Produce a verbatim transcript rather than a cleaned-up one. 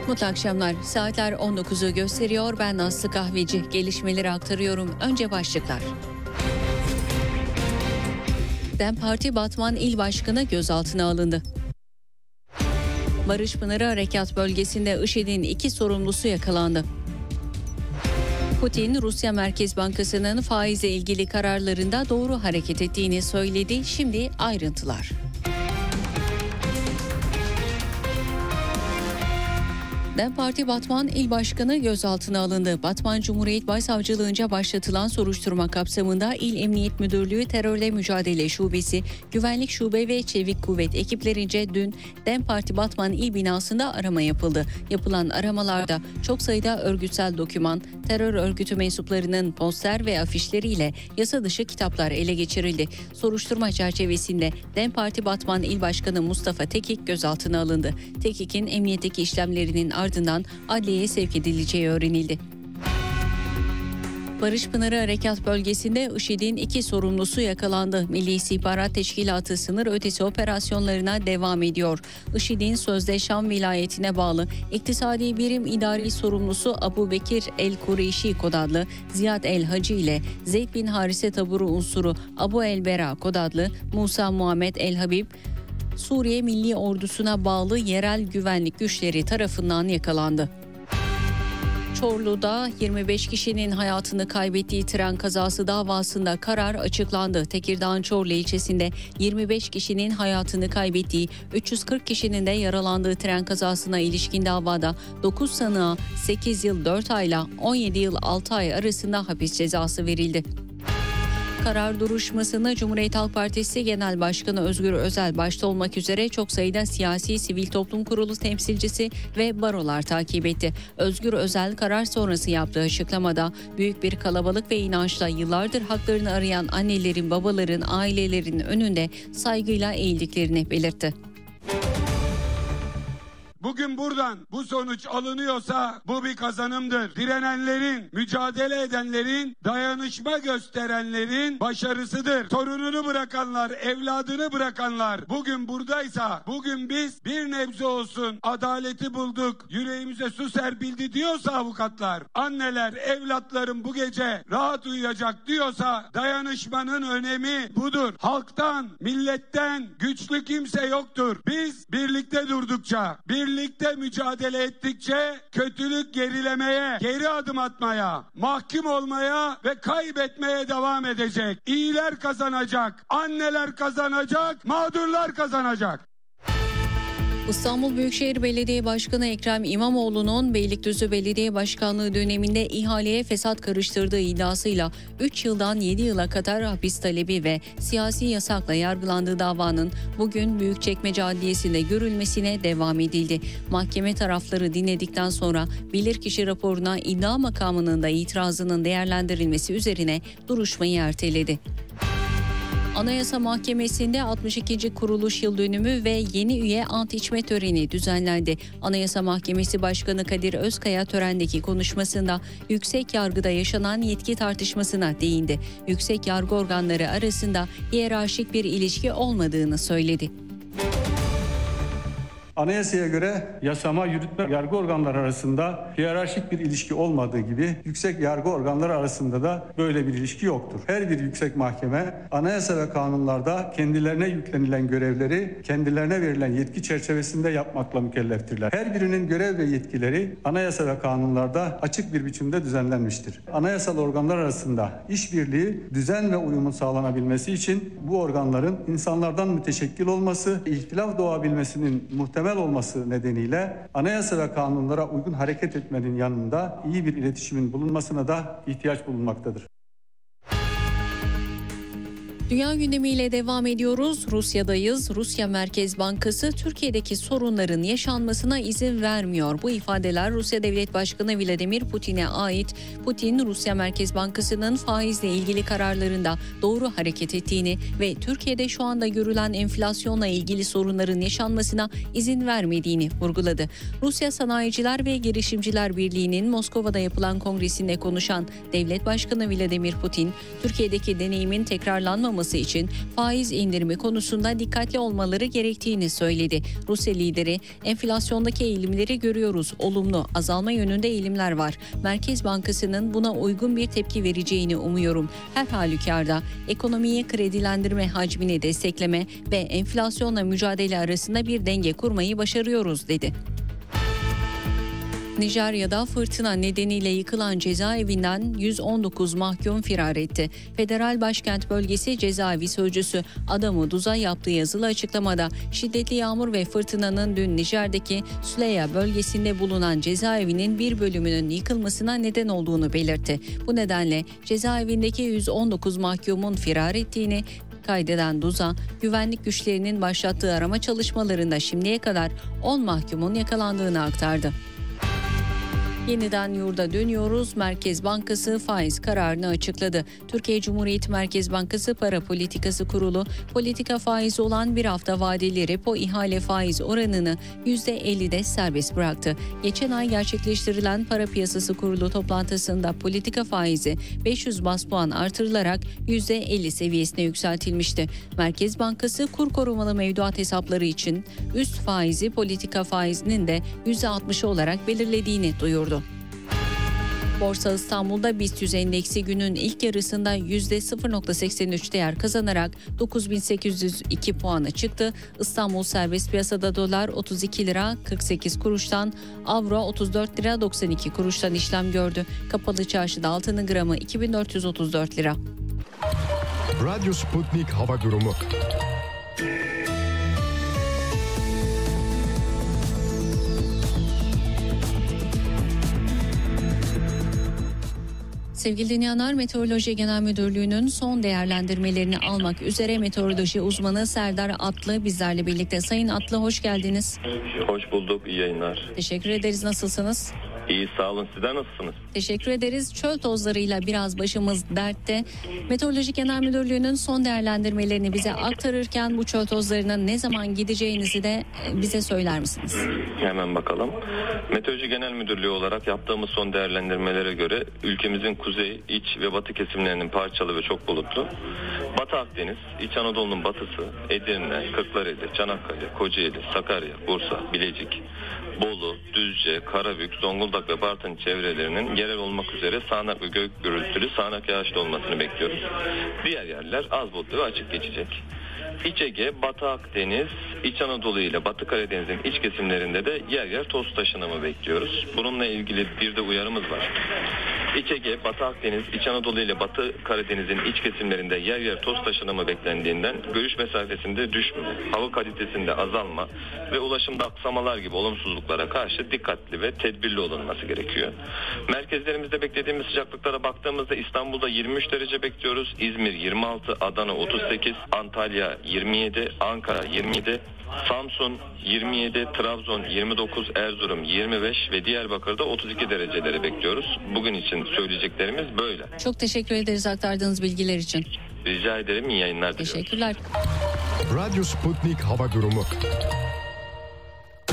Mutlu akşamlar. Saatler on dokuzu gösteriyor. Ben Aslı Kahveci. Gelişmeleri aktarıyorum. Önce başlıklar. DEM Parti Batman İl Başkanı gözaltına alındı. Barış Pınarı Harekat Bölgesi'nde IŞİD'in iki sorumlusu yakalandı. Putin, Rusya Merkez Bankası'nın faizle ilgili kararlarında doğru hareket ettiğini söyledi. Şimdi ayrıntılar. DEM Parti Batman İl Başkanı gözaltına alındı. Batman Cumhuriyet Başsavcılığınca başlatılan soruşturma kapsamında İl Emniyet Müdürlüğü Terörle Mücadele Şubesi, Güvenlik Şube ve Çevik Kuvvet ekiplerince dün DEM Parti Batman İl binasında arama yapıldı. Yapılan aramalarda çok sayıda örgütsel doküman, terör örgütü mensuplarının poster ve afişleriyle yasa dışı kitaplar ele geçirildi. Soruşturma çerçevesinde DEM Parti Batman İl Başkanı Mustafa Tekik gözaltına alındı. Tekik'in emniyetteki işlemlerinin ardından adliyeye sevk edileceği öğrenildi. Barış Pınarı Harekat Bölgesi'nde IŞİD'in iki sorumlusu yakalandı. Milli İstihbarat Teşkilatı sınır ötesi operasyonlarına devam ediyor. IŞİD'in sözde Şam vilayetine bağlı İktisadi Birim İdari Sorumlusu Abu Bekir el-Kureyşi kod adlı Ziyad el-Hacı ile Zeyd bin Harise taburu unsuru Abu el-Bera kod adlı Musa Muhammed el-Habib, Suriye Milli Ordusu'na bağlı yerel güvenlik güçleri tarafından yakalandı. Çorlu'da yirmi beş kişinin hayatını kaybettiği tren kazası davasında karar açıklandı. Tekirdağ'ın Çorlu ilçesinde yirmi beş kişinin hayatını kaybettiği, üç yüz kırk kişinin de yaralandığı tren kazasına ilişkin davada dokuz sanığa sekiz yıl dört ayla on yedi yıl altı ay arasında hapis cezası verildi. Karar duruşmasını Cumhuriyet Halk Partisi Genel Başkanı Özgür Özel başta olmak üzere çok sayıda siyasi sivil toplum kurulu temsilcisi ve barolar takip etti. Özgür Özel karar sonrası yaptığı açıklamada büyük bir kalabalık ve inançla yıllardır haklarını arayan annelerin, babaların, ailelerin önünde saygıyla eğildiklerini belirtti. Bugün buradan bu sonuç alınıyorsa bu bir kazanımdır. Direnenlerin, mücadele edenlerin, dayanışma gösterenlerin başarısıdır. Torununu bırakanlar, evladını bırakanlar bugün buradaysa, bugün biz bir nebze olsun adaleti bulduk, yüreğimize su serpildi diyorsa avukatlar, anneler, evlatlarım bu gece rahat uyuyacak diyorsa dayanışmanın önemi budur. Halktan, milletten güçlü kimse yoktur. Biz birlikte durdukça, bir birlikte mücadele ettikçe kötülük gerilemeye, geri adım atmaya, mahkum olmaya ve kaybetmeye devam edecek. İyiler kazanacak, anneler kazanacak, mağdurlar kazanacak. İstanbul Büyükşehir Belediye Başkanı Ekrem İmamoğlu'nun Beylikdüzü Belediye Başkanlığı döneminde ihaleye fesat karıştırdığı iddiasıyla üç yıldan yedi yıla kadar hapis talebi ve siyasi yasakla yargılandığı davanın bugün Büyükçekmece Adliyesi'nde görülmesine devam edildi. Mahkeme tarafları dinledikten sonra bilirkişi raporuna iddia makamının da itirazının değerlendirilmesi üzerine duruşmayı erteledi. Anayasa Mahkemesi'nde altmış ikinci kuruluş yıl dönümü ve yeni üye ant içme töreni düzenlendi. Anayasa Mahkemesi Başkanı Kadir Özkaya törendeki konuşmasında yüksek yargıda yaşanan yetki tartışmasına değindi. Yüksek yargı organları arasında hiyerarşik bir ilişki olmadığını söyledi. Anayasaya göre yasama, yürütme, yargı organları arasında hiyerarşik bir ilişki olmadığı gibi yüksek yargı organları arasında da böyle bir ilişki yoktur. Her bir yüksek mahkeme anayasa ve kanunlarda kendilerine yüklenilen görevleri kendilerine verilen yetki çerçevesinde yapmakla mükelleftirler. Her birinin görev ve yetkileri anayasa ve kanunlarda açık bir biçimde düzenlenmiştir. Anayasal organlar arasında işbirliği, düzen ve uyumun sağlanabilmesi için bu organların insanlardan müteşekkil olması, ihtilaf doğabilmesinin muhtemel olması nedeniyle anayasa ve kanunlara uygun hareket etmenin yanında iyi bir iletişimin bulunmasına da ihtiyaç bulunmaktadır. Dünya gündemiyle devam ediyoruz. Rusya'dayız. Rusya Merkez Bankası Türkiye'deki sorunların yaşanmasına izin vermiyor. Bu ifadeler Rusya Devlet Başkanı Vladimir Putin'e ait. Putin, Rusya Merkez Bankası'nın faizle ilgili kararlarında doğru hareket ettiğini ve Türkiye'de şu anda görülen enflasyonla ilgili sorunların yaşanmasına izin vermediğini vurguladı. Rusya Sanayiciler ve Girişimciler Birliği'nin Moskova'da yapılan kongresinde konuşan Devlet Başkanı Vladimir Putin, Türkiye'deki deneyimin tekrarlanmaması olması için faiz indirimi konusunda dikkatli olmaları gerektiğini söyledi. Rusya lideri, enflasyondaki eğilimleri görüyoruz. Olumlu, azalma yönünde eğilimler var. Merkez Bankası'nın buna uygun bir tepki vereceğini umuyorum. Her halükarda ekonomiyi kredilendirme hacmini destekleme ve enflasyonla mücadele arasında bir denge kurmayı başarıyoruz dedi. Nijerya'da fırtına nedeniyle yıkılan cezaevinden yüz on dokuz mahkum firar etti. Federal Başkent Bölgesi Cezaevi Sözcüsü Adamı Duz'a yaptığı yazılı açıklamada şiddetli yağmur ve fırtınanın dün Nijer'deki Suleya bölgesinde bulunan cezaevinin bir bölümünün yıkılmasına neden olduğunu belirtti. Bu nedenle cezaevindeki yüz on dokuz mahkumun firar ettiğini kaydeden Duz'a, güvenlik güçlerinin başlattığı arama çalışmalarında şimdiye kadar on mahkumun yakalandığını aktardı. Yeniden yurda dönüyoruz. Merkez Bankası faiz kararını açıkladı. Türkiye Cumhuriyet Merkez Bankası Para Politikası Kurulu, politika faizi olan bir hafta vadeli repo ihale faiz oranını yüzde ellide serbest bıraktı. Geçen ay gerçekleştirilen Para Piyasası Kurulu toplantısında politika faizi beş yüz baz puan artırılarak yüzde elli seviyesine yükseltilmişti. Merkez Bankası kur korumalı mevduat hesapları için üst faizi politika faizinin de yüzde altmış olarak belirlediğini duyurdu. Borsa İstanbul'da BIST yüz endeksi günün ilk yarısında yüzde sıfır virgül seksen üç değer kazanarak dokuz bin sekiz yüz iki puana çıktı. İstanbul serbest piyasada dolar otuz iki lira kırk sekiz kuruştan, avro otuz dört lira doksan iki kuruştan işlem gördü. Kapalı çarşıda altının gramı iki bin dört yüz otuz dört lira. Radyo Sputnik hava durumu. Sevgili dinleyenler, Meteoroloji Genel Müdürlüğü'nün son değerlendirmelerini almak üzere meteoroloji uzmanı Serdar Atlı bizlerle birlikte. Sayın Atlı, hoş geldiniz. Hoş bulduk, iyi yayınlar. Teşekkür ederiz, nasılsınız? İyi, sağ olun. Sizler nasılsınız? Teşekkür ederiz. Çöl tozlarıyla biraz başımız dertte. Meteoroloji Genel Müdürlüğü'nün son değerlendirmelerini bize aktarırken bu çöl tozlarının ne zaman gideceğinizi de bize söyler misiniz? Hemen bakalım. Meteoroloji Genel Müdürlüğü olarak yaptığımız son değerlendirmelere göre ülkemizin kuzey, iç ve batı kesimlerinin parçalı ve çok bulutlu. Batı Akdeniz, İç Anadolu'nun batısı, Edirne, Kırklareli, Çanakkale, Kocaeli, Sakarya, Bursa, Bilecik, Bolu, Düzce, Karabük, Zonguldak ve Bartın çevrelerinin yerel olmak üzere sağanak ve gök gürültülü sağanak yağışlı olmasını bekliyoruz. Diğer yerler az bulutlu ve açık geçecek. İç Ege, Batı Akdeniz, İç Anadolu ile Batı Karadeniz'in iç kesimlerinde de yer yer toz taşınımı bekliyoruz. Bununla ilgili bir de uyarımız var. İç Ege, Batı Akdeniz, İç Anadolu ile Batı Karadeniz'in iç kesimlerinde yer yer toz taşınımı beklendiğinden görüş mesafesinde düşme, hava kalitesinde azalma ve ulaşımda aksamalar gibi olumsuzluklara karşı dikkatli ve tedbirli olunması gerekiyor. Merkezlerimizde beklediğimiz sıcaklıklara baktığımızda İstanbul'da yirmi üç derece bekliyoruz. İzmir yirmi altı, Adana otuz sekiz, Antalya yirmi yedi, Ankara yirmi yedi, Samsun yirmi yedi, Trabzon yirmi dokuz, Erzurum yirmi beş ve Diyarbakır'da otuz iki dereceleri bekliyoruz. Bugün için söyleyeceklerimiz böyle. Çok teşekkür ederiz aktardığınız bilgiler için. Rica ederim, iyi yayınlar diliyorum. Teşekkürler. Radyo Sputnik hava durumu.